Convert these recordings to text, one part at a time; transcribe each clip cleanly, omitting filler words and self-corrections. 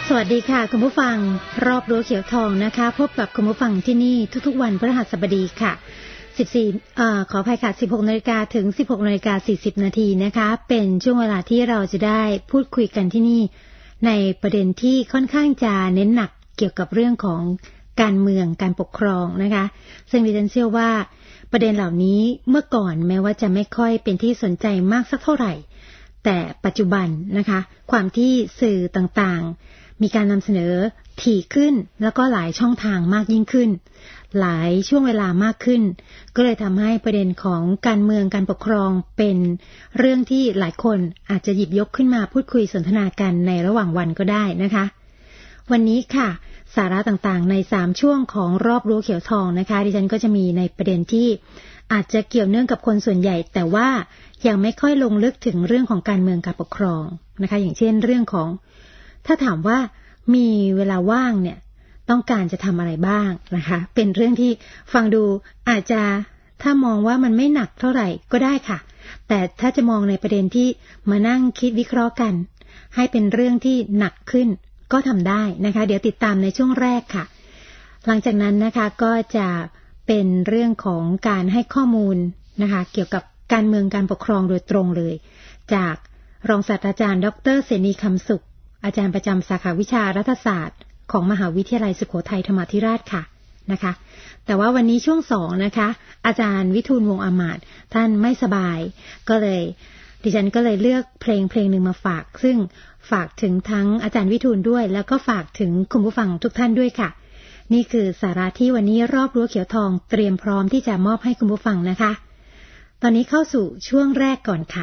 สวัสดีค่ะคุณผู้ฟังรอบรั้วเขียวทองนะคะพบกับคุณผู้ฟังที่นี่ทุกๆวันพฤหัสบดีค่ะขออภัยค่ะ 16:00 นถึง 16:40 นนะคะเป็นช่วงเวลาที่เราจะได้พูดคุยกันที่นี่ในประเด็นที่ค่อนข้างจะเน้นหนักเกี่ยวกับเรื่องของการเมืองการปกครองนะคะซึ่งดิฉันเชื่อว่าประเด็นเหล่านี้เมื่อก่อนแม้ว่าจะไม่ค่อยเป็นที่สนใจมากสักเท่าไหร่แต่ปัจจุบันนะคะความที่สื่อต่างๆมีการนำเสนอถี่ขึ้นแล้วก็หลายช่องทางมากยิ่งขึ้นหลายช่วงเวลามากขึ้นก็เลยทำให้ประเด็นของการเมืองการปกครองเป็นเรื่องที่หลายคนอาจจะหยิบยกขึ้นมาพูดคุยสนทนากันในระหว่างวันก็ได้นะคะวันนี้ค่ะสาระต่างๆใน3ช่วงของรอบรั้วเขียวทองนะคะดิฉันก็จะมีในประเด็นที่อาจจะเกี่ยวเนื่องกับคนส่วนใหญ่แต่ว่ายังไม่ค่อยลงลึกถึงเรื่องของการเมืองการปกครองนะคะอย่างเช่นเรื่องของถ้าถามว่ามีเวลาว่างเนี่ยต้องการจะทำอะไรบ้างนะคะเป็นเรื่องที่ฟังดูอาจจะถ้ามองว่ามันไม่หนักเท่าไหร่ก็ได้ค่ะแต่ถ้าจะมองในประเด็นที่มานั่งคิดวิเคราะห์กันให้เป็นเรื่องที่หนักขึ้นก็ทำได้นะคะเดี๋ยวติดตามในช่วงแรกค่ะหลังจากนั้นนะคะก็จะเป็นเรื่องของการให้ข้อมูลนะคะเกี่ยวกับการเมืองการปกครองโดยตรงเลยจากรองศาสตราจารย์ดร.เสนีคำสุขอาจารย์ประจำสาขาวิชารัฐศาสตร์ของมหาวิทยาลัยสุโขทัยธรรมาธิราชค่ะนะคะแต่ว่าวันนี้ช่วง2นะคะอาจารย์วิทูลวงศ์อามาตย์ท่านไม่สบายก็เลยดิฉันก็เลยเลือกเพลงหนึ่งมาฝากซึ่งฝากถึงทั้งอาจารย์วิทูลด้วยแล้วก็ฝากถึงคุณผู้ฟังทุกท่านด้วยค่ะนี่คือสาระที่วันนี้รอบรั้วเขียวทองเตรียมพร้อมที่จะมอบให้คุณผู้ฟังนะคะตอนนี้เข้าสู่ช่วงแรกก่อนค่ะ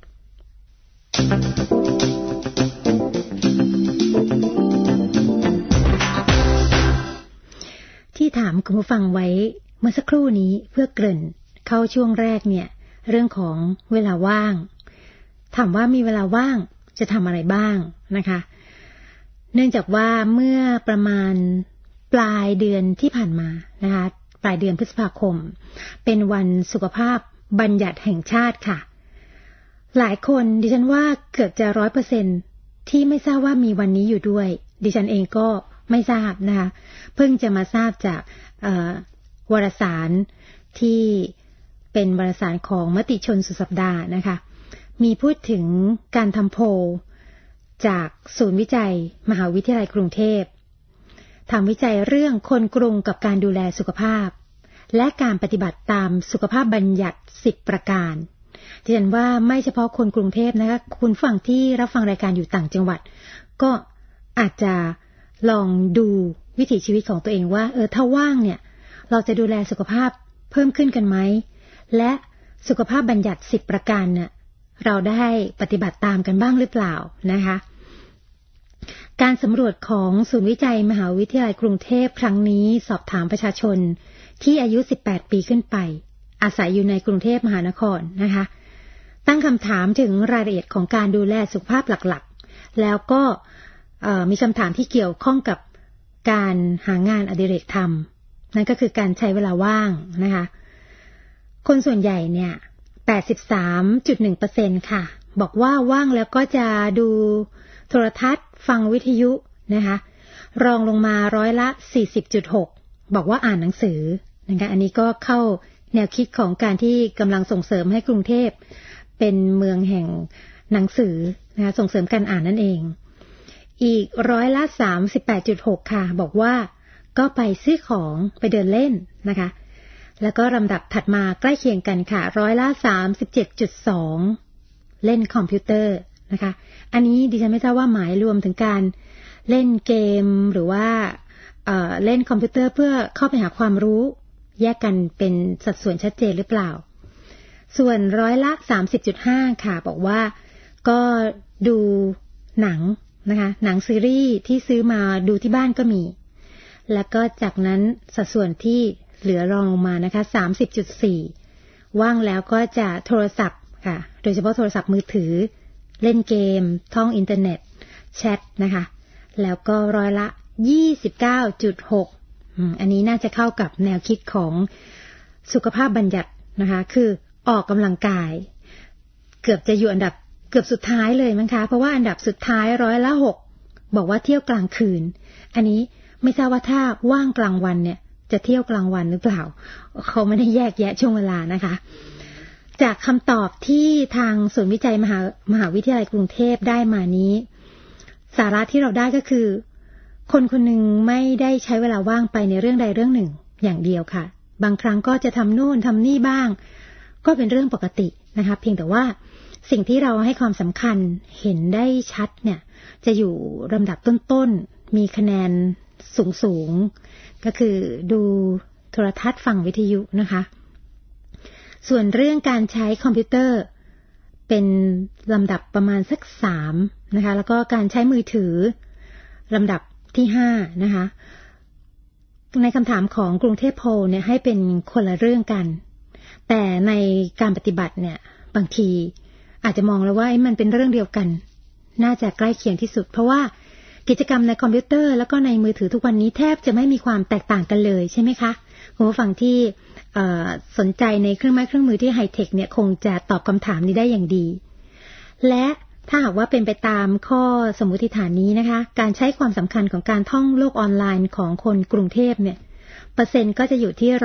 ที่ถามคุณผู้ฟังไว้เมื่อสักครู่นี้เพื่อเกริ่นเข้าช่วงแรกเนี่ยเรื่องของเวลาว่างถามว่ามีเวลาว่างจะทำอะไรบ้างนะคะเนื่องจากว่าเมื่อประมาณปลายเดือนที่ผ่านมานะคะปลายเดือนพฤษภาคมเป็นวันสุขภาพบัญญัติแห่งชาติค่ะหลายคนดิฉันว่าเกือบจะ 100% ที่ไม่ทราบว่ามีวันนี้อยู่ด้วยดิฉันเองก็ไม่ทราบนะคะเพิ่งจะมาทราบจากวารสารที่เป็นวารสารของมติชนสุดสัปดาห์นะคะมีพูดถึงการทำโพลจากศูนย์วิจัยมหาวิทยาลัยกรุงเทพทำวิจัยเรื่องคนกรุงกับการดูแลสุขภาพและการปฏิบัติตามสุขภาพบัญญัติ10ประการดิฉันว่าไม่เฉพาะคนกรุงเทพนะคะคุณฟังที่รับฟังรายการอยู่ต่างจังหวัดก็อาจจะลองดูวิถีชีวิตของตัวเองว่าถ้าว่างเนี่ยเราจะดูแลสุขภาพเพิ่มขึ้นกันไหมและสุขภาพบัญญัติ10ประการเนี่ยเราได้ปฏิบัติตามกันบ้างหรือเปล่านะคะการสำรวจของศูนย์วิจัยมหาวิทยาลัยกรุงเทพครั้งนี้สอบถามประชาชนที่อายุ18ปีขึ้นไปอาศัยอยู่ในกรุงเทพมหานครนะคะตั้งคำถามถึงรายละเอียดของการดูแลสุขภาพหลักๆแล้วก็มีคำถามที่เกี่ยวข้องกับการหางานอดิเรกทำนั่นก็คือการใช้เวลาว่างนะคะคนส่วนใหญ่เนี่ย 83.1% ค่ะบอกว่าว่างแล้วก็จะดูโทรทัศน์ฟังวิทยุนะคะรองลงมา40.6% บอกว่าอ่านหนังสือนะคะอันนี้ก็เข้าแนวคิดของการที่กำลังส่งเสริมให้กรุงเทพเป็นเมืองแห่งหนังสือนะคะส่งเสริมการอ่านนั่นเองอีก38.6% ค่ะบอกว่าก็ไปซื้อของไปเดินเล่นนะคะแล้วก็ลำดับถัดมาใกล้เคียงกันค่ะ37.2% เล่นคอมพิวเตอร์นะคะอันนี้ดิฉันไม่ทราบว่าหมายรวมถึงการเล่นเกมหรือว่าเล่นคอมพิวเตอร์เพื่อเข้าไปหาความรู้แยกกันเป็นสัดส่วนชัดเจนหรือเปล่าส่วน30.5% ค่ะบอกว่าก็ดูหนังนะคะหนังซีรีส์ที่ซื้อมาดูที่บ้านก็มีแล้วก็จากนั้นสัดส่วนที่เหลือรองลงมานะคะ 30.4% ว่างแล้วก็จะโทรศัพท์ค่ะโดยเฉพาะโทรศัพท์มือถือเล่นเกมท่องอินเทอร์เน็ตแชทนะคะแล้วก็29.6% อันนี้น่าจะเข้ากับแนวคิดของสุขภาพบัญญัตินะคะคือออกกำลังกายเกือบจะอยู่อันดับเกือบสุดท้ายเลยมั้งคะเพราะว่าอันดับสุดท้าย6% บอกว่าเที่ยวกลางคืนอันนี้ไม่ทราบว่าถ้าว่างกลางวันเนี่ยจะเที่ยวกลางวันหรือเปล่าเขาไม่ได้แยกแยะช่วงเวลานะคะจากคำตอบที่ทางศูนย์วิจัยมหาวิทยาลัยกรุงเทพได้มานี้สาระที่เราได้ก็คือคนคนหนึ่งไม่ได้ใช้เวลาว่างไปในเรื่องใดเรื่องหนึ่งอย่างเดียวค่ะบางครั้งก็จะทำโน่นทำนี่บ้างก็เป็นเรื่องปกตินะคะเพียงแต่ว่าสิ่งที่เราให้ความสำคัญเห็นได้ชัดเนี่ยจะอยู่ลำดับต้นๆมีคะแนนสูงก็คือดูโทรทัศน์ฟังวิทยุนะคะส่วนเรื่องการใช้คอมพิวเตอร์เป็นลำดับประมาณสัก3นะคะแล้วก็การใช้มือถือลำดับที่5นะคะในคำถามของกรุงเทพโพลเนี่ยให้เป็นคนละเรื่องกันแต่ในการปฏิบัติเนี่ยบางทีอาจจะมองแล้วว่ามันเป็นเรื่องเดียวกันน่าจะใกล้เคียงที่สุดเพราะว่ากิจกรรมในคอมพิวเตอร์แล้วก็ในมือถือทุกวันนี้แทบจะไม่มีความแตกต่างกันเลยใช่ไหมคะคุณผู้ฟังที่สนใจในเครื่องไม้เครื่องมือที่ไฮเทคเนี่ยคงจะตอบคำถามนี้ได้อย่างดีและถ้าหากว่าเป็นไปตามข้อสมมติฐานนี้นะคะการใช้ความสำคัญของการท่องโลกออนไลน์ของคนกรุงเทพเนี่ยเปอร์เซ็นต์ก็จะอยู่ที่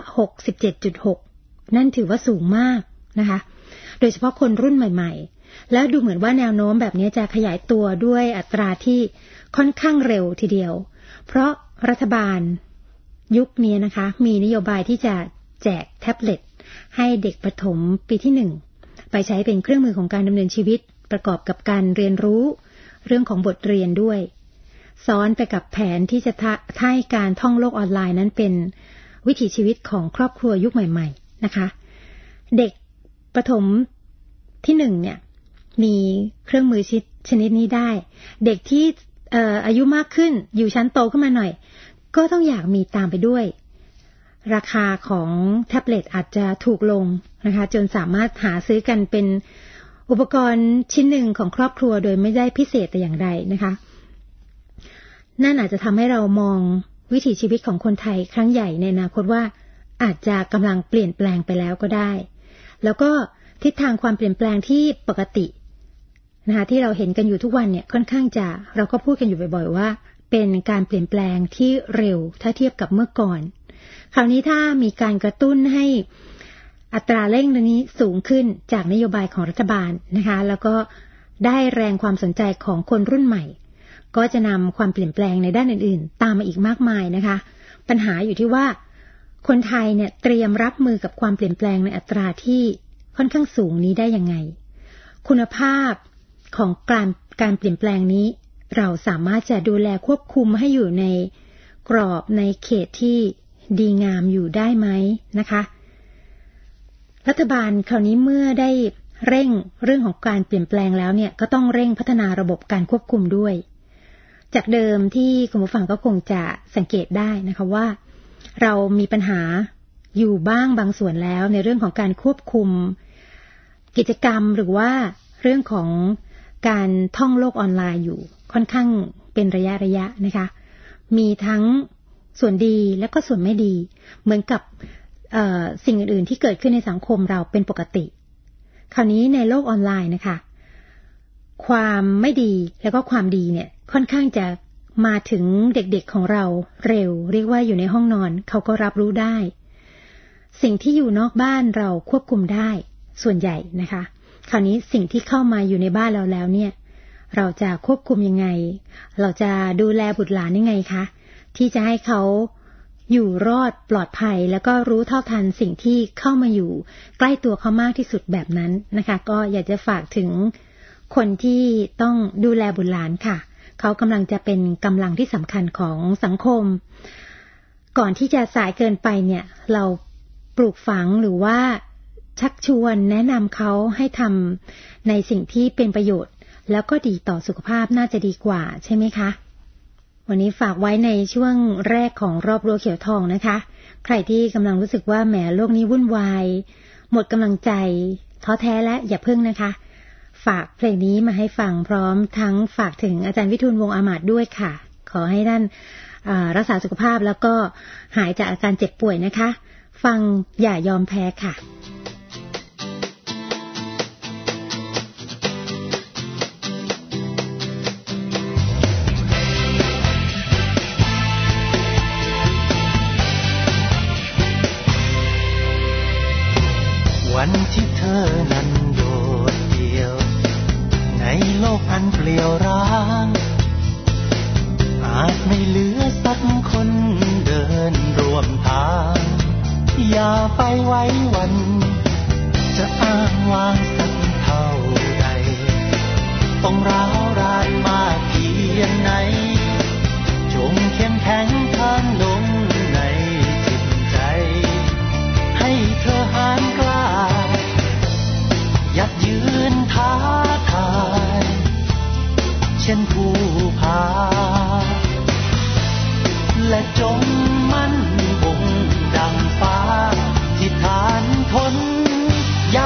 67.6%นั่นถือว่าสูงมากนะคะโดยเฉพาะคนรุ่นใหม่ๆแล้วดูเหมือนว่าแนวโน้มแบบนี้จะขยายตัวด้วยอัตราที่ค่อนข้างเร็วทีเดียวเพราะรัฐบาลยุคนี้นะคะมีนโยบายที่จะแจกแท็บเล็ตให้เด็กประถมปีที่1ไปใช้เป็นเครื่องมือของการดำเนินชีวิตประกอบกับการเรียนรู้เรื่องของบทเรียนด้วยซ้อนไปกับแผนที่จะให้การท่องโลกออนไลน์นั้นเป็นวิถีชีวิตของครอบครัวยุคใหม่ๆนะคะเด็กประถมที่1เนี่ยมีเครื่องมือชนิดนี้ได้เด็กที่อายุมากขึ้นอยู่ชั้นโตขึ้นมาหน่อยก็ต้องอยากมีตามไปด้วยราคาของแท็บเล็ตอาจจะถูกลงนะคะจนสามารถหาซื้อกันเป็นอุปกรณ์ชิ้นหนึ่งของครอบครัวโดยไม่ได้พิเศษแต่อย่างใดนะคะนั่นอาจจะทำให้เรามองวิถีชีวิตของคนไทยครั้งใหญ่ในอนาคตว่าอาจจะกำลังเปลี่ยนแปลงไปแล้วก็ได้แล้วก็ทิศทางความเปลี่ยนแปลงที่ปกตินะคะที่เราเห็นกันอยู่ทุกวันเนี่ยค่อนข้างจะเราก็พูดกันอยู่บ่อยๆว่าเป็นการเปลี่ยนแปลงที่เร็วถ้าเทียบกับเมื่อก่อนคราวนี้ถ้ามีการกระตุ้นให้อัตราเร่งนี้สูงขึ้นจากนโยบายของรัฐบาลนะคะแล้วก็ได้แรงความสนใจของคนรุ่นใหม่ก็จะนำความเปลี่ยนแปลงในด้านอื่นๆตามมาอีกมากมายนะคะปัญหาอยู่ที่ว่าคนไทยเนี่ยเตรียมรับมือกับความเปลี่ยนแปลงในอัตราที่ค่อนข้างสูงนี้ได้ยังไงคุณภาพของการเปลี่ยนแปลงนี้เราสามารถจะดูแลควบคุมให้อยู่ในกรอบในเขตที่ดีงามอยู่ได้ไหมนะคะรัฐบาลคราวนี้เมื่อได้เร่งเรื่องของการเปลี่ยนแปลงแล้วเนี่ยก็ต้องเร่งพัฒนาระบบการควบคุมด้วยจากเดิมที่คุณผู้ฟังก็คงจะสังเกตได้นะคะว่าเรามีปัญหาอยู่บ้างบางส่วนแล้วในเรื่องของการควบคุมกิจกรรมหรือว่าเรื่องของการท่องโลกออนไลน์อยู่ค่อนข้างเป็นระยะนะคะมีทั้งส่วนดีและก็ส่วนไม่ดีเหมือนกับสิ่งอื่นๆที่เกิดขึ้นในสังคมเราเป็นปกติคราวนี้ในโลกออนไลน์นะคะความไม่ดีแล้วก็ความดีเนี่ยค่อนข้างจะมาถึงเด็กๆของเราเร็วเรียกว่าอยู่ในห้องนอนเขาก็รับรู้ได้สิ่งที่อยู่นอกบ้านเราควบคุมได้ส่วนใหญ่นะคะคราวนี้สิ่งที่เข้ามาอยู่ในบ้านเราแล้วเนี่ยเราจะควบคุมยังไงเราจะดูแลบุตรหลานยังไงคะที่จะให้เขาอยู่รอดปลอดภัยแล้วก็รู้เท่าทันสิ่งที่เข้ามาอยู่ใกล้ตัวเขามากที่สุดแบบนั้นนะคะก็อยากจะฝากถึงคนที่ต้องดูแลบุตรหลานค่ะเขากำลังจะเป็นกำลังที่สำคัญของสังคมก่อนที่จะสายเกินไปเนี่ยเราปลูกฝังหรือว่าชักชวนแนะนำเขาให้ทำในสิ่งที่เป็นประโยชน์แล้วก็ดีต่อสุขภาพน่าจะดีกว่าใช่ไหมคะวันนี้ฝากไว้ในช่วงแรกของรอบรั้วเขียวทองนะคะใครที่กำลังรู้สึกว่าแหมโลกนี้วุ่นวายหมดกำลังใจท้อแท้และอย่าเพิ่งนะคะฝากเพลงนี้มาให้ฟังพร้อมทั้งฝากถึงอาจารย์วิทูลวงศ์อามาตย์ด้วยค่ะขอให้ท่านรักษาสุขภาพแล้วก็หายจากอาการเจ็บป่วยนะคะฟังอย่ายอมแพ้ค่ะ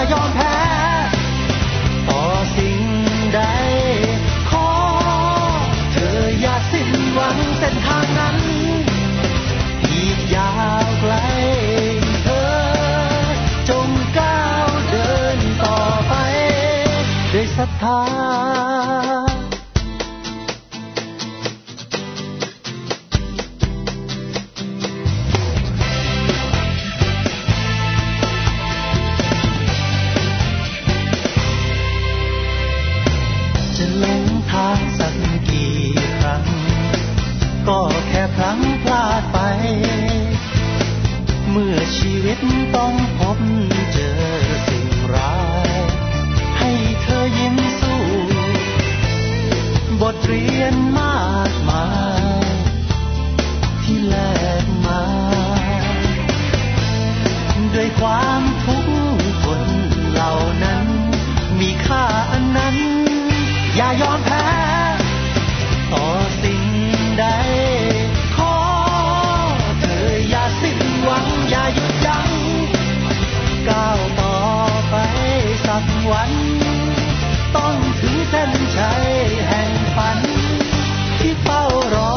ายอมแพ้ต่อสิ่งใดขอเธออย่าสิ้นหวังเส้นทางนั้นอีกยาวไกลเธอจงก้าวเดินต่อไปด้วยศรัทธาสักกี่ครั้งก็แค่พลั้งพลาดไปเมื่อชีวิตต้องพบเจอสิ่งร้ายให้เธอยิ้มสู้บทเรียนมากมายที่แลกมาด้วยความทุกข์ทนเหล่านั้นมีค่าอันนั้นอย่ายอมแพ้ต่อสิ่งใดขอเธออย่าสิ้นหวังอย่าหยุดยั้งก้าวต่อไปสักวันต้องถึงเส้นชัยแห่งฝันที่เฝ้ารอ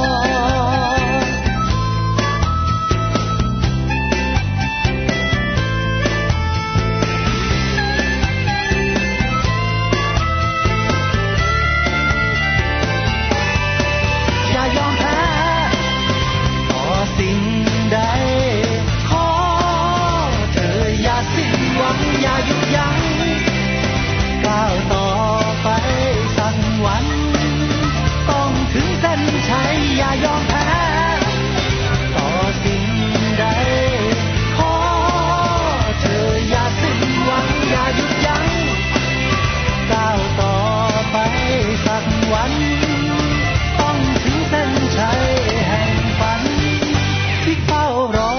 อย่าหยุดยั้งก้าวต่อไปสักวันต้องถึงเส้นชัยอย่ายอมแพ้ต่อสิ่งใดขอเธออย่าสิ้นหวังอย่าหยุดยั้งก้าวต่อไปสักวันต้องถึงเส้นชัยแห่งฝันที่เฝ้ารอ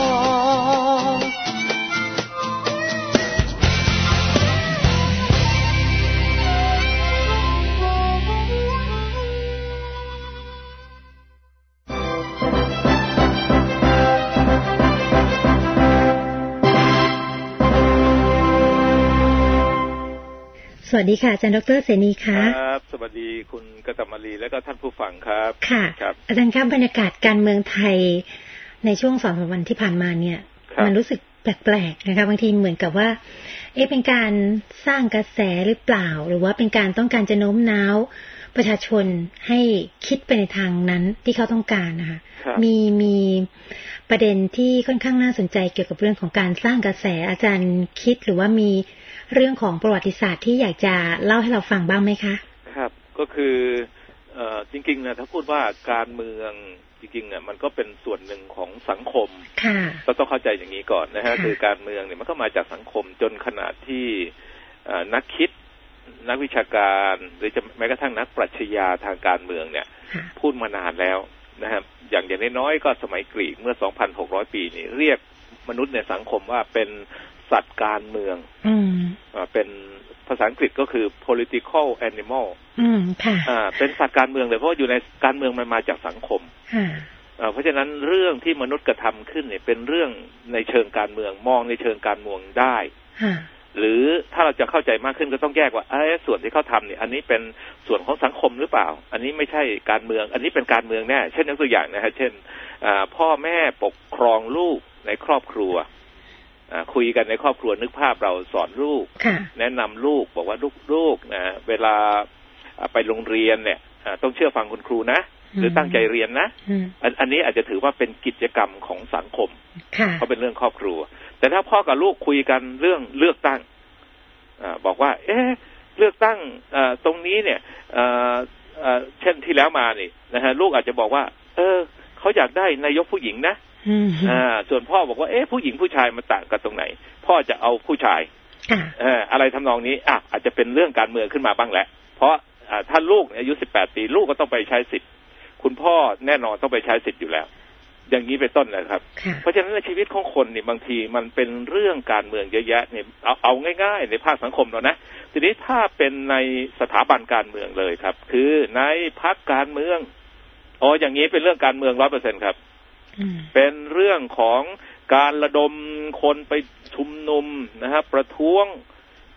สวัสดีค่ะอาจารย์ดร.เสนีค่ะครับสวัสดีคุณกตมลีและก็ท่านผู้ฟังครับค่ะอาจารย์ครับบรรยากาศการเมืองไทยในช่วง 2-3 วันที่ผ่านมาเนี่ยมันรู้สึกแปลกๆนะคะบางทีเหมือนกับว่าเป็นการสร้างกระแสหรือเปล่าหรือว่าเป็นการต้องการจะโน้มน้าวประชาชนให้คิดไปในทางนั้นที่เขาต้องการนะคะมีประเด็นที่ค่อนข้างน่าสนใจเกี่ยวกับเรื่องของการสร้างกระแสอาจารย์คิดหรือว่ามีเรื่องของประวัติศาสตร์ที่อยากจะเล่าให้เราฟังบ้างไหมคะครับก็คือจริงๆนะถ้าพูดว่าการเมืองจริงๆเนี่ยมันก็เป็นส่วนหนึ่งของสังคมก็ต้องเข้าใจอย่างนี้ก่อนนะฮะคือการเมืองเนี่ยมันก็มาจากสังคมจนขนาดที่นักคิดนักวิชาการหรือจะแม้กระทั่งนักปรัชญาทางการเมืองเนี่ยพูดมานานแล้วนะครับอย่างน้อยๆก็สมัยกรีกเมื่อ 2,600 ปีนี่เรียกมนุษย์ในสังคมว่าเป็นสัตว์การเมืองเป็นภาษาอังกฤษก็คือ political animal เป็นสัตว์การเมืองเลยเพราะอยู่ในการเมืองมันมาจากสังคมเพราะฉะนั้นเรื่องที่มนุษย์กระทำขึ้นเนี่ยเป็นเรื่องในเชิงการเมืองมองในเชิงการเมืองได้หรือถ้าเราจะเข้าใจมากขึ้นก็ต้องแยกว่าส่วนที่เขาทำเนี่ยอันนี้เป็นส่วนของสังคมหรือเปล่าอันนี้ไม่ใช่การเมืองอันนี้เป็นการเมืองแน่เช่นยกตัวอย่างนะฮะเช่นพ่อแม่ปกครองลูกในครอบครัวคุยกันในครอบครัวนึกภาพเราสอนลูกแนะนำลูกบอกว่าลูกนะเวลาไปโรงเรียนเนี่ยต้องเชื่อฟังคุณครูนะหรือตั้งใจเรียนนะอันนี้อาจจะถือว่าเป็นกิจกรรมของสังคมเพราะเป็นเรื่องครอบครัวแต่ถ้าพ่อกับลูกคุยกันเรื่องเลือกตั้งบอกว่าเลือกตั้งตรงนี้เนี่ยเช่นที่แล้วมานี่นะฮะลูกอาจจะบอกว่าเขาอยากได้นายกผู้หญิงนะส่วนพ่อบอกว่าผู้หญิงผู้ชายมันต่างกันตรงไหนพ่อจะเอาผู้ชายอะไรทำนองนี้อาจจะเป็นเรื่องการเมืองขึ้นมาบ้างแหละเพราะถ้าลูกอายุ18 ปีลูกก็ต้องไปใช้สิทธิ์คุณพ่อแน่นอนต้องไปใช้สิทธิ์อยู่แล้วอย่างนี้เป็นต้นนะครับเพราะฉะนั้นในชีวิตของคนเนี่ยบางทีมันเป็นเรื่องการเมืองเยอะแยะเนี่ยเอาง่ายๆในภาคสังคมเรานะทีนี้ถ้าเป็นในสถาบันการเมืองเลยครับคือในพรรคการเมืองอย่างนี้เป็นเรื่องการเมือง 100% ครับเป็นเรื่องของการระดมคนไปชุมนุมนะครับประท้วง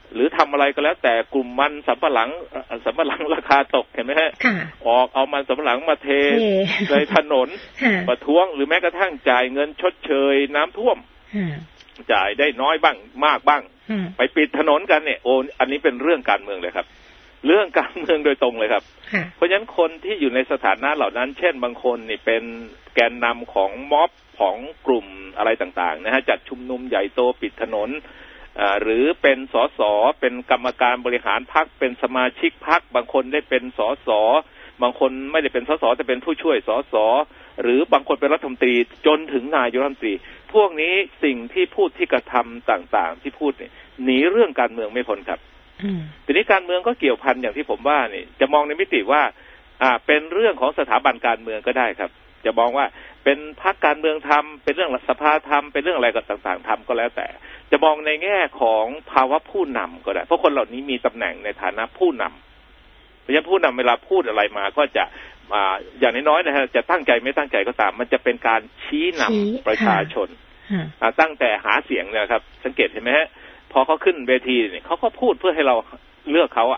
หรือทำอะไรก็แล้วแต่กลุ่มมันสำปะหลังราคาตกเห็นไหมฮะออกเอามันสำปะหลังมาเทในถนนประท้วงหรือแม้กระทั่งจ่ายเงินชดเชยน้ำท่วมจ่ายได้น้อยบ้างมากบ้างไปปิดถนนกันเนี่ยโอ้อันนี้เป็นเรื่องการเมืองเลยครับเรื่องการเมืองโดยตรงเลยครับเพราะฉะนั้นคนที่อยู่ในสถานะเหล่านั้นเช่นบางคนนี่เป็นแกนนำของม็อบของกลุ่มอะไรต่างๆนะฮะจัดชุมนุมใหญ่โตปิดถนนหรือเป็นสสเป็นกรรมการบริหารพรรคเป็นสมาชิกพรรคบางคนได้เป็นสสบางคนไม่ได้เป็นสสแต่เป็นผู้ช่วยสสหรือบางคนเป็นรัฐมนตรีจนถึงนายกรัฐมนตรีพวกนี้สิ่งที่พูดที่กระทำต่างๆที่พูดเนี่ยหนีเรื่องการเมืองไม่พ้นครับทีนี้การเมืองก็เกี่ยวพันอย่างที่ผมว่านี่จะมองในมิติว่าเป็นเรื่องของสถาบันการเมืองก็ได้ครับจะมองว่าเป็นพรรคการเมืองทำเป็นเรื่องสภาทำเป็นเรื่องอะไรก็ต่างๆทำก็แล้วแต่จะมองในแง่ของภาวะผู้นำก็ได้เพราะคนเหล่านี้มีตำแหน่งในฐานะผู้นำเพราะฉะนั้นผู้นำเวลาพูดอะไรมาก็จะอย่างน้อยๆนะฮะจะตั้งใจไม่ตั้งใจก็ตามมันจะเป็นการชี้นำประชาชนตั้งแต่หาเสียงเนี่ยครับสังเกตเห็นไหมฮะพอเขาขึ้นเวทีเนี่ยเขาก็พูดเพื่อให้เราเลือกเขาอ่ะ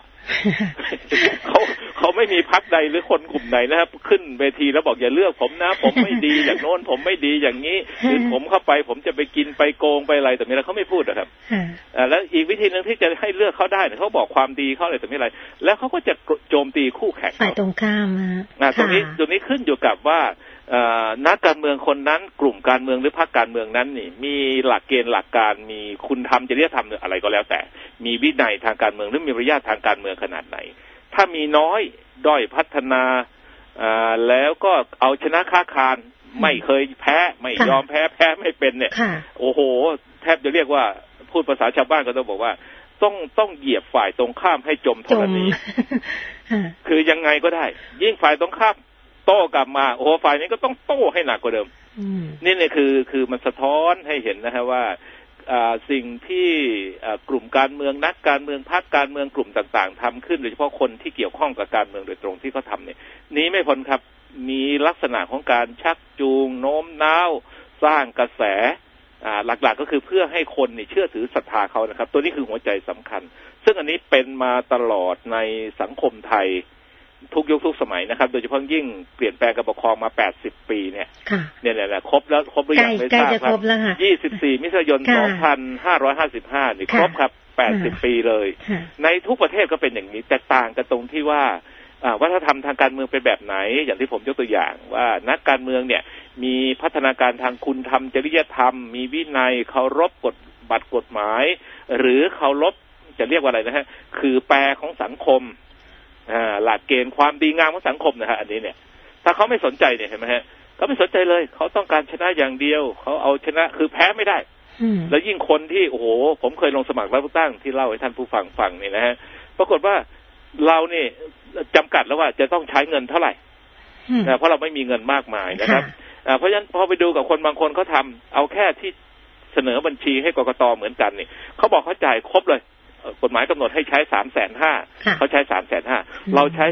เขาไม่มีพรรคใดหรือคนกลุ่มไหนนะครับขึ้นเวทีแล้วบอกอย่าเลือกผมนะผมไม่ดีอย่างโน้นผมไม่ดีอย่างนี้หรือผมเข้าไปผมจะไปกินไปโกงไปอะไรแต่ไม่อะไรเขาไม่พูดนะครับแล้วอีกวิธีนึงที่จะให้เลือกเขาได้เนี่ยเขาบอกความดีเขาอะไรแต่ไม่อะไรแล้วเขาก็จะโจมตีคู่แข่งฝ่ายตรงข้ามตรงนี้ขึ้นอยู่กับว่านักการเมืองคนนั้นกลุ่มการเมืองหรือพรรคการเมืองนั้นนี่มีหลักเกณฑ์หลักการมีคุณธรรมจริยธรรมอะไรก็แล้วแต่มีวินัยทางการเมืองหรือมีมารยาททางการเมืองขนาดไหนถ้ามีน้อยด้อยพัฒนาแล้วก็เอาชนะค้าคานไม่เคยแพ้ไม่ยอมแพ้ไม่เป็นเนี่ยโอ้โหแทบจะเรียกว่าพูดภาษาชาวบ้านก็ต้องบอกว่าต้องเหยียบฝ่ายตรงข้ามให้จมธรณี คือยังไงก็ได้ยิ่งฝ่ายตรงข้ามโต้กลับมาโอ้ฝ่ายนี้ก็ต้องโต้ให้หนักกว่าเดิมนี่เนี่ยคือมันสะท้อนให้เห็นนะฮะว่าสิ่งที่กลุ่มการเมืองนักการเมืองพรรคการเมืองกลุ่มต่างๆทำขึ้นโดยเฉพาะคนที่เกี่ยวข้องกับการเมืองโดยตรงที่เขาทำเนี่ยนี้ไม่พ้นครับมีลักษณะของการชักจูงโน้มน้าวสร้างกระแสหลักๆก็คือเพื่อให้คนนี่เชื่อถือศรัทธาเขานะครับตัวนี้คือหัวใจสำคัญซึ่งอันนี้เป็นมาตลอดในสังคมไทยทุกยุคทุกสมัยนะครับโดยเฉพาะยิ่งเปลี่ยนแปลงการปกครองมา80ปีเนี่ยเนี่ยครบหรือยังไม่ทราบครับ24มิถุนายน2555นี่ครบครับ80ปีเลยในทุกประเทศก็เป็นอย่างนี้แตกต่างกันตรงที่ว่าวัฒนธรรมทางการเมืองเป็นแบบไหนอย่างที่ผมยกตัวอย่างว่านักการเมืองเนี่ยมีพัฒนาการทางคุณธรรมจริยธรรมมีวินัยเคารพกฎหมายหรือเคารพจะเรียกว่าอะไรนะฮะคือแปรของสังคมหลักเกณฑ์ความดีงามของสังคมนะฮะอันนี้เนี่ยถ้าเขาไม่สนใจเนี่ยเห็นไหมฮะเขาไม่สนใจเลยเขาต้องการชนะอย่างเดียวเขาเอาชนะคือแพ้ไม่ได้แล้วยิ่งคนที่โอ้โหผมเคยลงสมัครรับเลือกตั้งที่เล่าให้ท่านผู้ฟังนี่นะฮะปรากฏว่าเราเนี่ยจำกัดแล้วว่าจะต้องใช้เงินเท่าไหร่เพราะเราไม่มีเงินมากมายนะครับเพราะฉะนั้นพอไปดูกับคนบางคนเขาทำเอาแค่ที่เสนอบัญชีให้กกต.เหมือนกันนี่เขาบอกเขาจ่ายครบเลยกฎหมายกำหนดให้ใช้ 350,000 เขาใช้ 350,000 เราใช้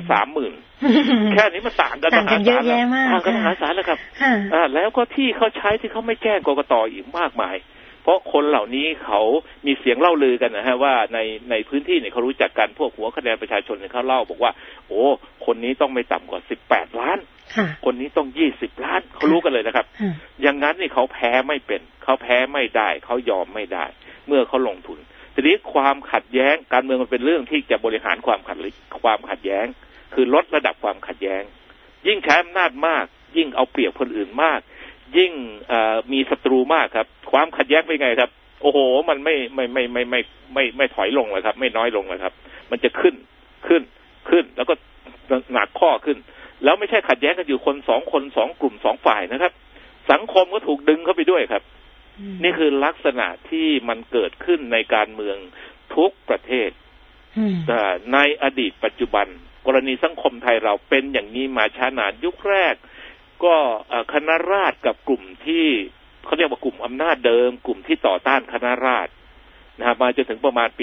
30,000 แค่นี้มันต่างกันมหาศาลต่างกันมหาศาลแล้วครับแล้วก็ที่เขาใช้ที่เขาไม่แจ้งกกต.อีกมากมายเพราะคนเหล่านี้เขามีเสียงเล่าลือกันนะฮะว่าในพื้นที่เนี่ยเขารู้จักกันพวกหัวคะแนนประชาชนเนี่ยเขาเล่าบอกว่าโอ้คนนี้ต้องไม่ต่ำกว่า18 ล้านคนนี้ต้อง20 ล้านเขารู้กันเลยนะครับอย่างนั้นนี่เขาแพ้ไม่เป็นเขาแพ้ไม่ได้เขายอมไม่ได้เมื่อเขาลงทุนทีนี้ความขัดแย้งการเมืองมันเป็นเรื่องที่จะบริหารความขัดแย้งคือลดระดับความขัดแย้งยิ่งใช้อำนาจมากยิ่งเอาเปรียบคนอื่นมากยิ่งมีศัตรูมากครับความขัดแย้งเป็นไงครับโอ้โหมันไม่ถอยลงเลยครับไม่น้อยลงเลยครับมันจะขึ้นแล้วก็หนักข้อขึ้นแล้วไม่ใช่ขัดแย้งกันอยู่คน2 คน 2 กลุ่ม 2 ฝ่ายนะครับสังคมก็ถูกดึงเข้าไปด้วยครับนี่คือลักษณะที่มันเกิดขึ้นในการเมืองทุกประเทศในอดีตปัจจุบันกรณีสังคมไทยเราเป็นอย่างนี้มาช้านานยุคแรกก็คณะราษฎรกับกลุ่มที่เขาเรียกว่ากลุ่มอำนาจเดิมกลุ่มที่ต่อต้านคณะราษฎรนะมาจนถึงประมาณปี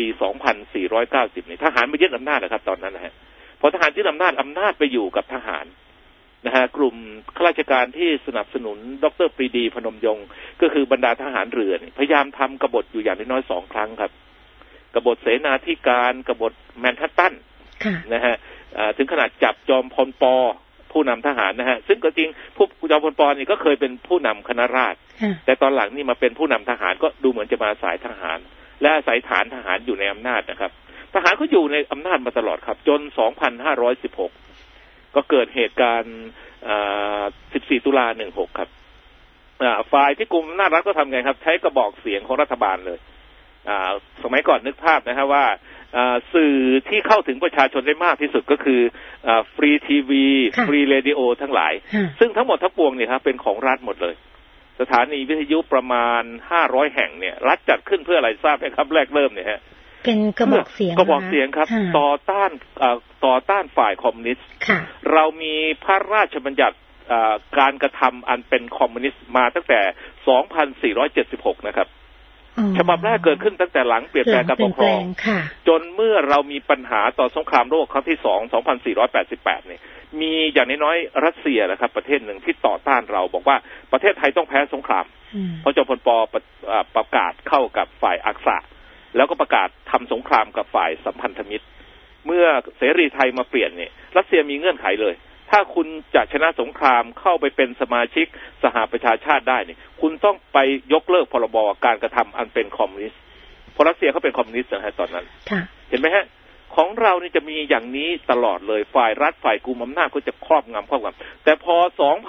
2490นี่ทหารมายึดอำนาจนะครับตอนนั้นนะฮะพอทหารยึดอำนาจไปอยู่กับทหารนะฮะกลุ่มข้าราชการที่สนับสนุนดร.ปรีดีพนมยงค์ก็คือบรรดาทหารเรือพยายามทำกบฏอยู่อย่างน้อยๆ2 ครั้งครับกบฏเสนาธิการกบฏแมนฮัตตันนะฮะถึงขนาดจับจอมพลป.ผู้นำทหารนะฮะซึ่งก็จริงผู้จอมพลป.นี่ก็เคยเป็นผู้นำคณะราษฎรแต่ตอนหลังนี่มาเป็นผู้นำทหารก็ดูเหมือนจะมาสายทหารและอาศัยฐานทหารอยู่ในอำนาจนะครับทหารเขาอยู่ในอำนาจมาตลอดครับจน 2516 ก็เกิดเหตุการณ์14 ตุลา 16 ครับฝ่ายที่กุมอำนาจรัฐก็ทำไงครับใช้กระบอกเสียงของรัฐบาลเลยสมัยก่อนนึกภาพนะฮะว่าสื่อที่เข้าถึงประชาชนได้มากที่สุดก็คือฟรีทีวีฟรีเรดิโอทั้งหลายซึ่งทั้งหมดทั้งปวงเนี่ยครับเป็นของรัฐหมดเลยสถานีวิทยุประมาณ500แห่งเนี่ยรัฐจัดขึ้นเพื่ออะไรทราบไหมครับแรกเริ่มเนี่ยฮะเป็นกระบอกเสียงครับต่อต้านฝ่ายคอมมิวนิสต์เรามีพระราชบัญญัติการกระทำอันเป็นคอมมิวนิสต์มาตั้งแต่ 2476 นะครับฉบับแรกเกิดขึ้นตั้งแต่หลังเปลี่ยนแปลงการปกครองจนเมื่อเรามีปัญหาต่อสงครามโลกครั้งที่2 2488 เนี่ยมีอย่างน้อยๆรัสเซียนะครับประเทศหนึ่งที่ต่อต้านเราบอกว่าประเทศไทยต้องแพ้สงครามเพราะจอมพลป.ประกาศเข้ากับฝ่ายอักษะแล้วก็ประกาศทำสงครามกับฝ่ายสัมพันธมิตรเมื่อเสรีไทยมาเปลี่ยนเนี่ยรัสเซียมีเงื่อนไขเลยถ้าคุณจะชนะสงครามเข้าไปเป็นสมาชิกสหประชาชาติได้เนี่ยคุณต้องไปยกเลิกพรบการกระทำอันเป็นคอมมิวนิสต์เพราะรัสเซียเขาเป็นคอมมิวนิสต์นะฮะตอนนั้นเห็นไหมฮะของเรานี่จะมีอย่างนี้ตลอดเลยฝ่ายรัฐฝ่ายกุมอำนาจก็จะครอบงำแต่พอ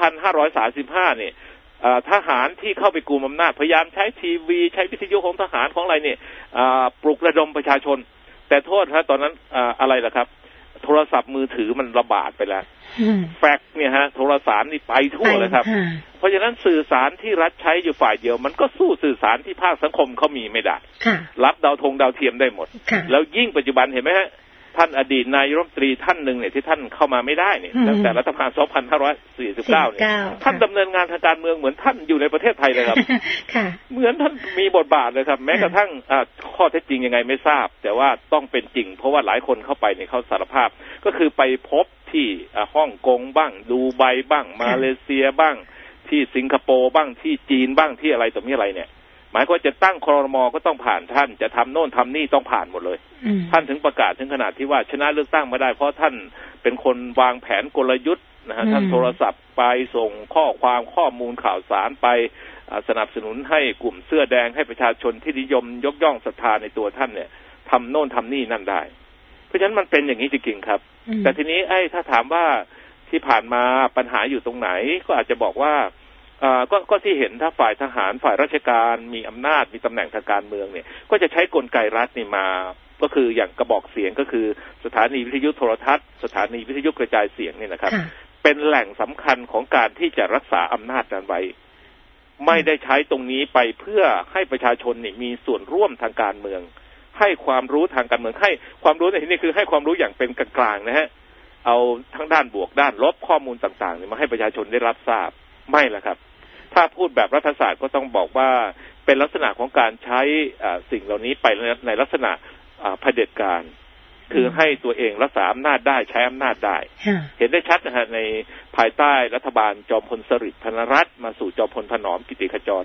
2535 เนี่ยทหารที่เข้าไปกุมอำนาจพยายามใช้ทีวีใช้วิทยุของทหารของอะไรเนี่ยปลุกระดมประชาชนแต่โทษฮะตอนนั้นอะไรล่ะครับโทรศัพท์มือถือมันระบาดไปแล้วแฟกซ์เนี่ยฮะโทรสารนี่ไปทั่วเลยครับเพราะฉะนั้นสื่อสารที่รัฐใช้อยู่ฝ่ายเดียวมันก็สู้สื่อสารที่ภาคสังคมเขามีไม่ได้รับดาวเทียมได้หมดแล้วยิ่งปัจจุบันเห็นไหมฮะท่านอดีตนายกรัฐมนตรีท่านหนึ่งเนี่ยที่ท่านเข้ามาไม่ได้เนี่ยตั้งแต่รัฐประหาร 2549 เนี่ยท่านดำเนินงานทางการเมืองเหมือนท่านอยู่ในประเทศไทยเลยครับเหมือนท่านมีบทบาทเลยครับแม้กระทั่งข้อเท็จจริงยังไงไม่ทราบแต่ว่าต้องเป็นจริงเพราะว่าหลายคนเข้าไปเนี่ยเขาสารภาพก็คือไปพบที่ฮ่องกงบ้างดูไบบ้างมาเลเซียบ้างที่สิงคโปร์บ้างที่จีนบ้างที่อะไรต่อมีอะไรเนี่ยหมายความว่าจะตั้งครม.ก็ต้องผ่านท่านจะทำโน่นทำนี่ต้องผ่านหมดเลยท่านถึงประกาศถึงขนาดที่ว่าชนะเลือกตั้งมาได้เพราะท่านเป็นคนวางแผนกลยุทธ์นะฮะท่านโทรศัพท์ไปส่งข้อมูลข่าวสารไปสนับสนุนให้กลุ่มเสื้อแดงให้ประชาชนที่นิยมยกย่องศรัทธาในตัวท่านเนี่ยทำโน่นทำนี่นั่นได้เพราะฉะนั้นมันเป็นอย่างนี้จริงๆครับแต่ทีนี้ถ้าถามว่าที่ผ่านมาปัญหาอยู่ตรงไหนก็อาจจะบอกว่าก็ที่เห็นถ้าฝ่ายทหารฝ่ายราชการมีอำนาจมีตำแหน่งทางการเมืองเนี่ยก็จะใช้กลไกรัฐนี่มาก็คืออย่างกระบอกเสียงก็คือสถานีวิทยุโทรทัศน์สถานีวิทยุกระจายเสียงเนี่ยนะครับเป็นแหล่งสำคัญของการที่จะรักษาอำนาจนั้นไว้ไม่ได้ใช้ตรงนี้ไปเพื่อให้ประชาชนนี่มีส่วนร่วมทางการเมืองให้ความรู้ทางการเมืองให้ความรู้ในที่นี้คือให้ความรู้อย่างเป็นกลางๆนะฮะเอาทั้งด้านบวกด้านลบข้อมูลต่างๆนี่มาให้ประชาชนได้รับทราบไม่ละครับถ้าพูดแบบรัฐศาสตร์ก็ต้องบอกว่าเป็นลักษณะของการใช้สิ่งเหล่านี้ไปในลักษณะเผด็จการคือให้ตัวเองรักษาอำนาจได้ใช้อำนาจได้เห็นได้ชัดนะฮะในภายใต้รัฐบาลจอมพลสฤษดิ์ธนรัตน์มาสู่จอมพลถนอมกิติขจร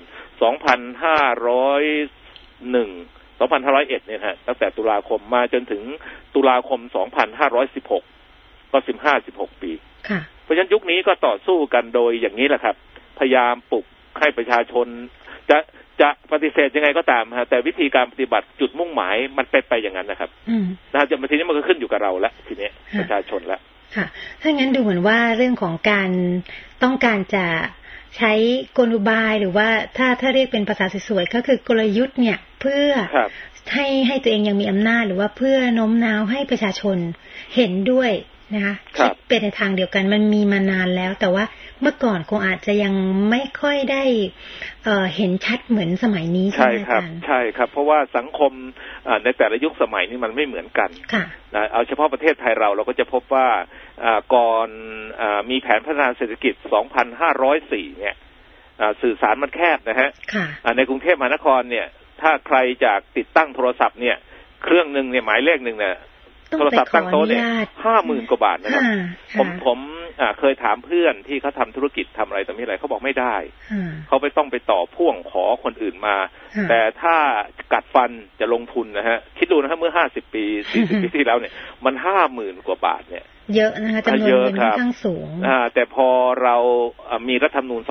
2501 เนี่ยฮะตั้งแต่ตุลาคมมาจนถึงตุลาคม 2516 ก็ 15-16 ปีเพราะฉะนั้นยุคนี้ก็ต่อสู้กันโดยอย่างนี้แหละครับพยายามปลุกให้ประชาชนจะปฏิเสธยังไงก็ตามฮะแต่วิธีการปฏิบัติจุดมุ่งหมายมันเป็นไปอย่างนั้นนะครับนะครับจนมาทีนี้มันก็ขึ้นอยู่กับเราแล้วทีนี้ประชาชนแล้วค่ะถ้างั้นดูเหมือนว่าเรื่องของการต้องการจะใช้กลอุบายหรือว่าถ้าเรียกเป็นภาษาสวยๆก็คือกลยุทธ์เนี่ยเพื่อให้ตัวเองยังมีอำนาจหรือว่าเพื่อโน้มน้าวให้ประชาชนเห็นด้วยนะคะคิดเป็นในทางเดียวกันมันมีมานานแล้วแต่ว่าเมื่อก่อนคงอาจจะยังไม่ค่อยได้เห็นชัดเหมือนสมัยนี้ใช่ไหมอาจารย์ใช่ครับเพราะว่าสังคมในแต่ละยุคสมัยนี้มันไม่เหมือนกันเอาเฉพาะประเทศไทยเราก็จะพบว่าก่อนมีแผนพัฒนาเศรษฐกิจ 2504 เนี่ยสื่อสารมันแคบนะฮะในกรุงเทพมหานครเนี่ยถ้าใครจากติดตั้งโทรศัพท์เนี่ยเครื่องนึงเนี่ยหมายเลขนึงเนี่ยโทรศัพท์ตั้งโต๊ะเนี่ย 50,000 กว่าบาทนะครับผมเคยถามเพื่อนที่เขาทำธุรกิจทำอะไรต่อมีอะไรเขาบอกไม่ได้เขาต้องไปต่อพ่วงขอคนอื่นมาแต่ถ้ากัดฟันจะลงทุนนะฮะคิดดูนะครับเมื่อ50 ปี40 ปีที่แล้วเนี่ยมัน50,000 กว่าบาทเนี่ยเยอะนะคะจำนวนเงินค่อนข้างสูงแต่พอเรามีรัฐธรรมนูญ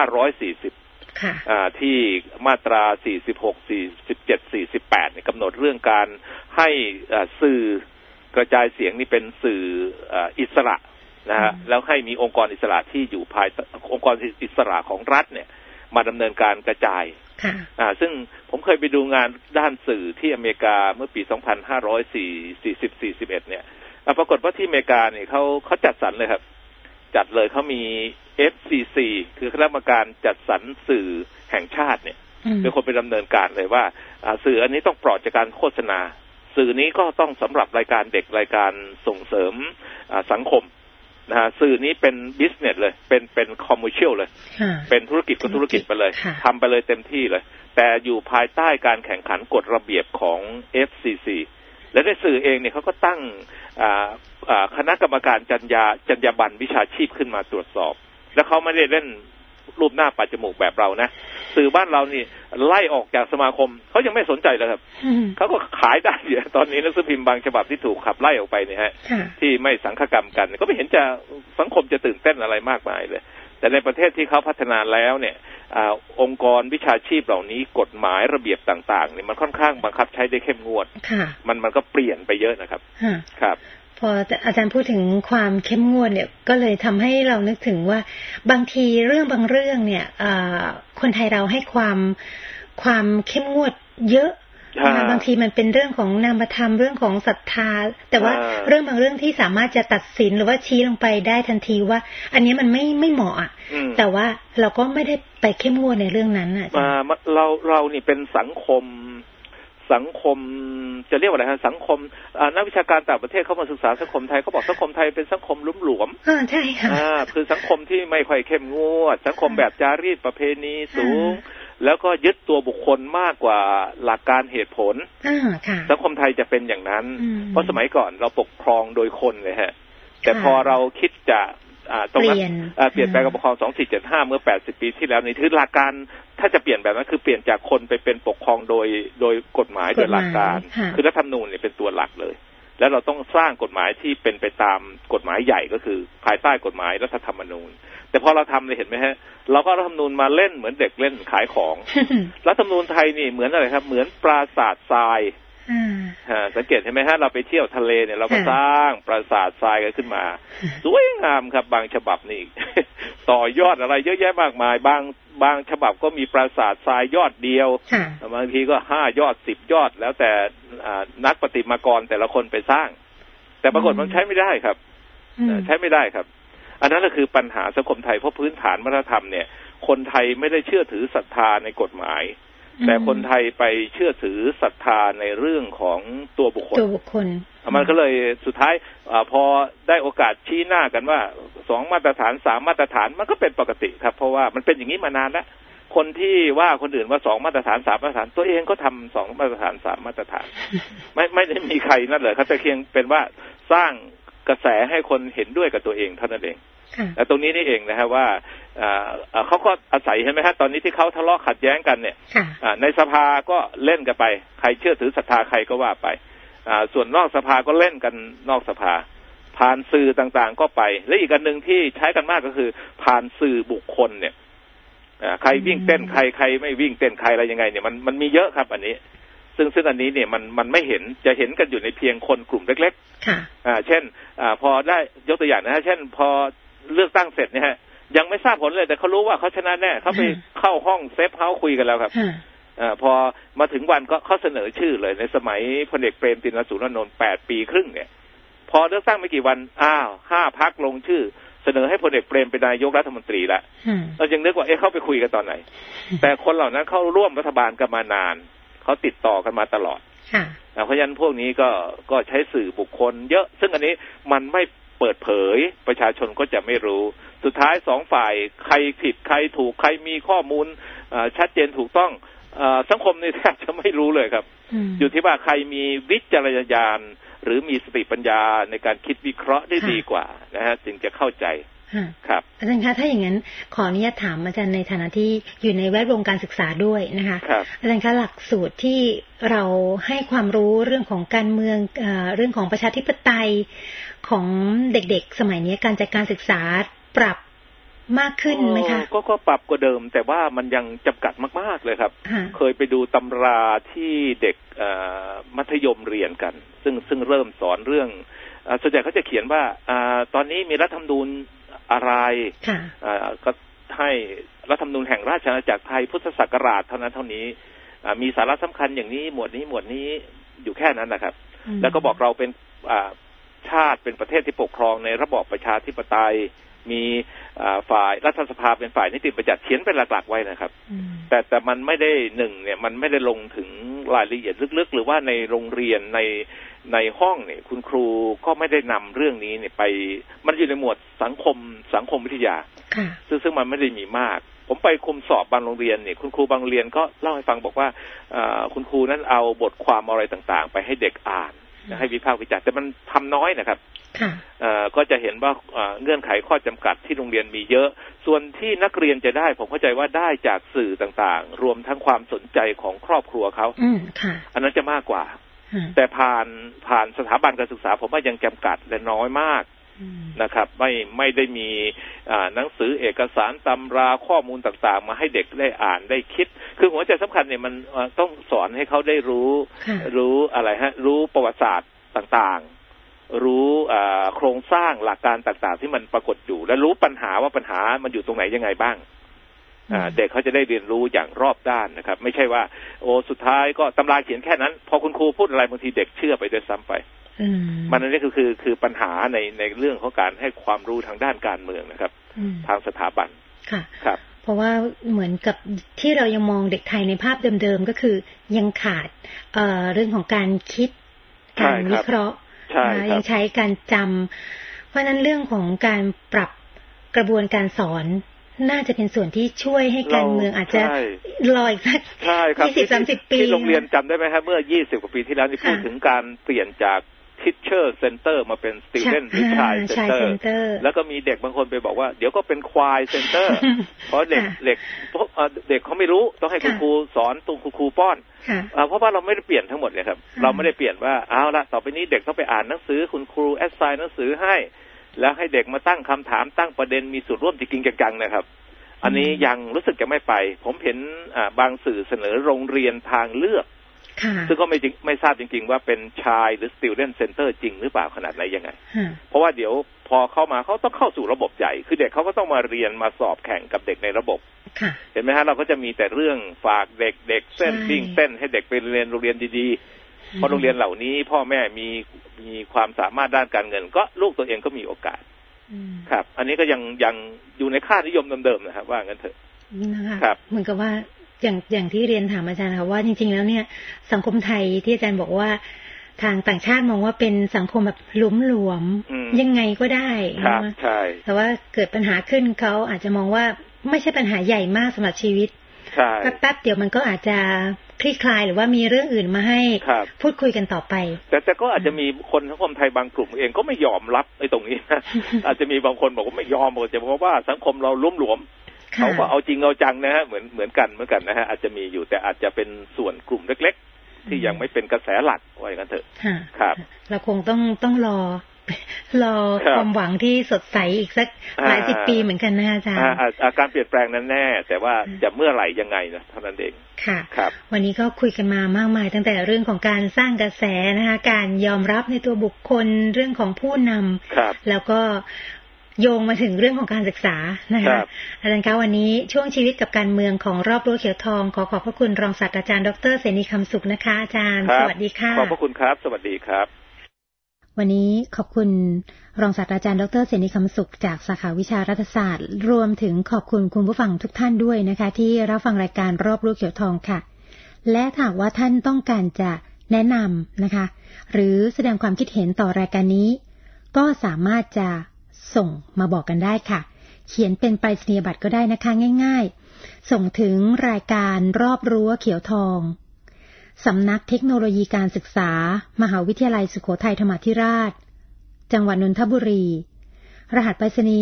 2540ที่มาตรา46 47 48เนี่ยกำหนดเรื่องการให้สื่อกระจายเสียงนี่เป็นสื่ออิสระนะฮะแล้วให้มีองค์กรอิสระที่อยู่ภายองค์กรอิสระของรัฐเนี่ยมาดำเนินการกระจายซึ่งผมเคยไปดูงานด้านสื่อที่อเมริกาเมื่อปี 2540-41เนี่ยปรากฏว่าที่อเมริกาเนี่ยเขาจัดสรรเลยครับจัดเลยเขามี FCC คือคณะกรรมการจัดสรรสื่อแห่งชาติเนี่ยเป็นคนไปดำเนินการเลยว่าสื่ออันนี้ต้องปลอดจากการโฆษณาสื่อนี้ก็ต้องสำหรับรายการเด็กรายการส่งเสริมสังคมนะฮะสื่อนี้เป็นบิสเนสเลยเป็นคอมเมอร์เชียลเลยเป็นธุรกิจก็ธุรกิจไปเลยทำไปเลยเต็มที่เลยแต่อยู่ภายใต้การแข่งขันกฎระเบียบของ FCC และในสื่อเองเนี่ยเขาก็ตั้งคณะกรรมการจรรยาบรรณวิชาชีพขึ้นมาตรวจสอบแล้วเขาไม่ได้เล่นรูปหน้าปัดจมูกแบบเรานะสื่อบ้านเรานี่ไล่ออกจากสมาคมเขายังไม่สนใจเลยครับเขาก็ขายได้อยู่ตอนนี้หนังสือพิมพ์บางฉบับที่ถูกขับไล่ออกไปเนี่ยฮะที่ไม่สังฆกรรมกันก็ไม่เห็นจะสังคมจะตื่นเต้นอะไรมากมายเลยแต่ในประเทศที่เขาพัฒนาแล้วเนี่ยองค์กรวิชาชีพเหล่านี้กฎหมายระเบียบต่างๆเนี่ยมันค่อนข้างบังคับใช้ได้เข้มงวดมันก็เปลี่ยนไปเยอะนะครับครับพออาจารย์พูดถึงความเข้มงวดเนี่ยก็เลยทำให้เรานึกถึงว่าบางทีเรื่องบางเรื่องเนี่ยคนไทยเราให้ความเข้มงวดเยอะบางทีมันเป็นเรื่องของนามธรรมเรื่องของศรัทธาแต่ว่าเรื่องบางเรื่องที่สามารถจะตัดสินหรือว่าชี้ลงไปได้ทันทีว่าอันนี้มันไม่เหมาะแต่ว่าเราก็ไม่ได้ไปเข้มงวดในเรื่องนั้นเรานี่เป็นสังคมจะเรียกว่าอะไรฮะสังคมนักวิชาการต่างประเทศเขามาศึกษาสังคมไทยเขาบอกสังคมไทยเป็นสังคมลุ่มหลวมใช่ค่ะคือสังคมที่ไม่ค่อยเข้มงวดสังคมแบบจารีตประเพณีสูงแล้วก็ยึดตัวบุคคลมากกว่าหลักการเหตุผลสังคมไทยจะเป็นอย่างนั้นเพราะสมัยก่อนเราปกครองโดยคนเลยฮะแต่พอเราคิดจะตรงนั้นเปลี่ยนแปลงการปกครอง2475เมื่อ80 ปีที่แล้วนี่คือหลักการถ้าจะเปลี่ยนแบบนั้นคือเปลี่ยนจากคนไปเป็นปกครองโดยกฎหมายโดยหลักการคือรัฐธรรมนูญเนี่ยเป็นตัวหลักเลยแล้วเราต้องสร้างกฎหมายที่เป็นไปตามกฎหมายใหญ่ก็คือภายใต้กฎหมายรัฐธรรมนูญแต่พอเราทำเลยเห็นไหมฮะเราก็รัฐธรรมนูญมาเล่นเหมือนเด็กเล่นขายของ รัฐธรรมนูญไทยนี่เหมือนอะไรครับเหมือนปราสาททรายสังเกตเห็นไหมฮะเราไปเที่ยวทะเลเนี่ยเราก็สร้างปราสาททรายกันขึ้นมาสวยงามครับบางฉบับนี่ ต่อยอดอะไรเยอะแยะมากมายบางฉบับก็มีปราสาททรายยอดเดียวบางทีก็5 ยอด10 ยอดแล้วแต่นักประติมากรแต่ละคนไปสร้างแต่ปรากฏมันใช้ไม่ได้ครับใช้ไม่ได้ครับอันนั้นก็คือปัญหาสังคมไทยเพราะพื้นฐานวัฒนธรรมเนี่ยคนไทยไม่ได้เชื่อถือศรัทธาในกฎหมายแต่คนไทยไปเชื่อถือศรัทธาในเรื่องของตัวบุคคลมันก็เลยสุดท้ายพอได้โอกาสชี้หน้ากันว่า2 มาตรฐาน3 มาตรฐานมันก็เป็นปกติครับเพราะว่ามันเป็นอย่างนี้มานานแล้วคนที่ว่าคนอื่นว่า2 มาตรฐาน3 มาตรฐานตัวเองก็ทำ2 มาตรฐาน3 มาตรฐานไม่ได้มีใครนั่นเลยเขาจะเพียงเป็นว่าสร้างกระแสให้คนเห็นด้วยกับตัวเองเท่านั้นเองแต่ตรงนี้นี่เองนะฮะว่าเขาก็อาศัยเห็นไหมฮะตอนนี้ที่เขาทะเลาะขัดแย้งกันเนี่ยในสภาก็เล่นกันไปใครเชื่อถือศรัทธาใครก็ว่าไปส่วนนอกสภาก็เล่นกันนอกสภาผ่านสื่อต่างๆก็ไปและอีกอันหนึ่งที่ใช้กันมากก็คือผ่านสื่อบุคคลเนี่ยใครวิ่งเต้นใครไม่วิ่งเต้นใครอะไรยังไงเนี่ยมันมีเยอะครับอันนี้ซึ่งอันนี้เนี่ยมันไม่เห็นจะเห็นกันอยู่ในเพียงคนกลุ่มเล็กๆเช่นพอได้ยกตัวอย่างนะฮะเช่นพอเลือกตั้งเสร็จเนี่ยฮะยังไม่ทราบผลเลยแต่เขารู้ว่าเขาชนะแน่เขาไปเข้าห้องเซฟเฮาส์คุยกันแล้วครับพอมาถึงวันก็เขาเสนอชื่อเลยในสมัยพลเอกเปรมติณสูรานนท์8 ปีครึ่งเนี่ยพอเลือกตั้งไม่กี่วัน5 พรรคลงชื่อเสนอให้พลเอกเปรมเป็นนายกรัฐมนตรีละเราจึงนึกว่าเข้าไปคุยกันตอนไหนแต่คนเหล่านั้นเข้าร่วมรัฐบาลกันมานานเขาติดต่อกันมาตลอดเพราะฉะนั้นพวกนี้ก็ใช้สื่อบุคคลเยอะซึ่งอันนี้มันไม่เปิดเผยประชาชนก็จะไม่รู้สุดท้าย2 ฝ่ายใครผิดใครถูกใครมีข้อมูลชัดเจนถูกต้องสังคมนี่แทบจะไม่รู้เลยครับอยู่ที่ว่าใครมีวิจารณญาณหรือมีสติปัญญาในการคิดวิเคราะห์ได้ดีกว่านะฮะจึงจะเข้าใจครับอาจารย์คะถ้าอย่างนั้นขออนุญาตถามอาจารย์ในฐานะที่อยู่ในแวดวงการศึกษาด้วยนะคะอาจารย์คะหลักสูตรที่เราให้ความรู้เรื่องของการเมืองเรื่องของประชาธิปไตยของเด็กๆสมัยนี้การจัดการศึกษาปรับมากขึ้นไหมคะก็ปรับกว่าเดิมแต่ว่ามันยังจำกัดมากๆเลยครับเคยไปดูตำราที่เด็กมัธยมเรียนกันซึ่งเริ่มสอนเรื่องส่วนใหญ่เขาจะเขียนว่าตอนนี้มีรัฐธรรมนูญอะไรก็ให้รัฐธรรมนูญแห่งราชอาณาจักรไทยพุทธศักราชเท่านั้นเท่านี้มีสาระสำคัญอย่างนี้หมวดนี้อยู่แค่นั้นนะครับแล้วก็บอกเราเป็นชาติเป็นประเทศที่ปกครองในระบอบประชาธิปไตยมีฝ่ายรัฐสภาเป็นฝ่ายนิติบัญญัติเขียนเป็นหลักๆไว้นะครับแต่มันไม่ได้เนี่ยมันไม่ได้ลงถึงรายละเอียดลึกๆหรือว่าในโรงเรียนในห้องเนี่ยคุณครูก็ไม่ได้นำเรื่องนี้เนี่ยไปมันอยู่ในหมวดสังคมวิทยาซึ่งมันไม่ได้มีมากผมไปคุมสอบบางโรงเรียนเนี่ยคุณครูบางโรงเรียนก็เล่าให้ฟังบอกว่าคุณครูนั้นเอาบทความอะไรต่างๆไปให้เด็กอ่านให้วิพากษ์วิจารณ์แต่มันทำน้อยนะครับก็จะเห็นว่าเงื่อนไขข้อจำกัดที่โรงเรียนมีเยอะส่วนที่นักเรียนจะได้ผมเข้าใจว่าได้จากสื่อต่างๆรวมทั้งความสนใจของครอบครัวเขาอันนั้นจะมากกว่าแต่ผ่านสถาบันการศึกษาผมว่ายังจำกัดและน้อยมากนะครับไม่ได้มีหนังสือเอกสารตำราข้อมูลต่างๆมาให้เด็กได้อ่านได้คิดคือหัวใจสำคัญเนี่ยมันต้องสอนให้เขาได้รู้อะไรฮะรู้ประวัติศาสตร์ต่างๆรู้โครงสร้างหลักการต่างๆที่มันปรากฏอยู่และรู้ปัญหาว่าปัญหามันอยู่ตรงไหนยังไงบ้างเด็กเขาจะได้เรียนรู้อย่างรอบด้านนะครับไม่ใช่ว่าสุดท้ายก็ตำราเขียนแค่นั้นพอคุณครูพูดอะไรบางทีเด็กเชื่อไปด้วยซ้ำไปมันนี่คือปัญหาในเรื่องของการให้ความรู้ทางด้านการเมืองนะครับทางสถาบันค่ะครับเพราะว่าเหมือนกับที่เรายังมองเด็กไทยในภาพเดิมๆก็คือยังขาดเรื่องของการคิดการวิเคราะห์ยังใช้การจำเพราะนั้นเรื่องของการปรับกระบวนการสอนน่าจะเป็นส่วนที่ช่วยให้การเมืองอาจจะรออีกสัก20-30 ปีที่โรงเรียนจำได้ไหมครับเมื่อ20 กว่าปีที่แล้วที่พูดถึงการเปลี่ยนจาก Teacher Center มาเป็น Student Child Center แล้วก็มีเด็กบางคนไปบอกว่าเดี๋ยวก็เป็นควาย Center เพราะเด็กเขาไม่รู้ต้องให้คุณครูสอนตรงคุณครูป้อนเพราะว่าเราไม่ได้เปลี่ยนทั้งหมดเลยครับเราไม่ได้เปลี่ยนว่าเอาละต่อไปนี้เด็กต้องไปอ่านหนังสือคุณครูแอสไซน์หนังสือให้แล้วให้เด็กมาตั้งคำถามตั้งประเด็นมีส่วนร่วมจริงๆจังๆนะครับอันนี้ยังรู้สึกจะไม่ไปผมเห็นบางสื่อเสนอโรงเรียนทางเลือกซึ่งก็ไม่ทราบจริงๆว่าเป็นชายหรือ Student Center จริงหรือเปล่าขนาดไหนยังไงเพราะว่าเดี๋ยวพอเข้ามาเขาต้องเข้าสู่ระบบใหญ่คือเด็กเขาก็ต้องมาเรียนมาสอบแข่งกับเด็กในระบบเห็นไหมฮะเราก็จะมีแต่เรื่องฝากเด็กเส้นวิ่งเส้นให้เด็กไปเรียนโรงเรียนดีๆเพราะโรงเรียนเหล่านี้พ่อแม่มีความสามารถด้านการเงินก็ลูกตัวเองก็มีโอกาสครับอันนี้ก็ยังอยู่ในค่านิยมเดิมๆนะครับว่างั้นเถอะครับเหมือนกับว่าอย่างที่เรียนถามอาจารย์ค่ะว่าจริงๆแล้วเนี่ยสังคมไทยที่อาจารย์บอกว่าทางต่างชาติมองว่าเป็นสังคมแบบหลวมๆยังไงก็ได้ใช่แต่ว่าเกิดปัญหาขึ้นเขาอาจจะมองว่าไม่ใช่ปัญหาใหญ่มากสำหรับชีวิตแป๊บๆเดี๋ยวมันก็อาจจะคลี่คลายหรือว่ามีเรื่องอื่นมาให้พูดคุยกันต่อไปแต่ก็อาจจะมีคนสังคมไทยบางกลุ่มเองก็ไม่ยอมรับไอ้ตรงนี้นะ อาจจะมีบางคนบอกว่าไม่ยอมบอกจะบอกว่าสังคมเราหลวมเขาก็เอาจริงเอาจังนะฮะเหมือนกันนะฮะอาจจะมีอยู่แต่อาจจะเป็นส่วนกลุ่มเล็กๆที่ยังไม่เป็นกระแสหลักว่าอย่างนั้นเถอะครับเราคงต้องรอความหวังที่สดใสอีกสักหลายสิบปีเหมือนกันนะอาจารย์การเปลี่ยนแปลงนั้นแน่แต่ว่าจะเมื่อไหร่ยังไงนะเท่านั้นเองค่ะครับวันนี้ก็คุยกันมามากมายตั้งแต่เรื่องของการสร้างกระแสนะคะการยอมรับในตัวบุคคลเรื่องของผู้นำแล้วก็โยงมาถึงเรื่องของการศึกษานะคะอาจารย์คะวันนี้ช่วงชีวิตกับการเมืองของรอบรั้วเขียวทองขอบพระคุณรองศาสตราจารย์ดร.เสนีคำสุขนะคะอาจารย์สวัสดีค่ะขอบพระคุณครับสวัสดีครับวันนี้ขอบคุณรองศาสตราจารย์ดร.เสนีคำสุขจากสาขาวิชารัฐศาสตร์รวมถึงขอบคุณคุณผู้ฟังทุกท่านด้วยนะคะที่รับฟังรายการรอบรั้วเขียวทองค่ะและหากว่าท่านต้องการจะแนะนำนะคะหรือแสดงความคิดเห็นต่อรายการนี้ก็สามารถจะส่งมาบอกกันได้ค่ะเขียนเป็นไปรษณียบัตรก็ได้นะคะง่ายๆส่งถึงรายการรอบรั้วเขียวทองสำนักเทคโนโลยีการศึกษามหาวิทยาลัยสุโขทัยธรรมาธิราชจังหวัดนนทบุรีรหัสไปรษณีย์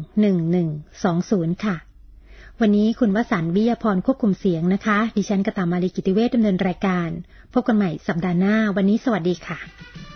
11120ค่ะวันนี้คุณวสันต์ วิยาพรควบคุมเสียงนะคะดิฉันกตามาลีกิติเวชดำเนินรายการพบกันใหม่สัปดาห์หน้าวันนี้สวัสดีค่ะ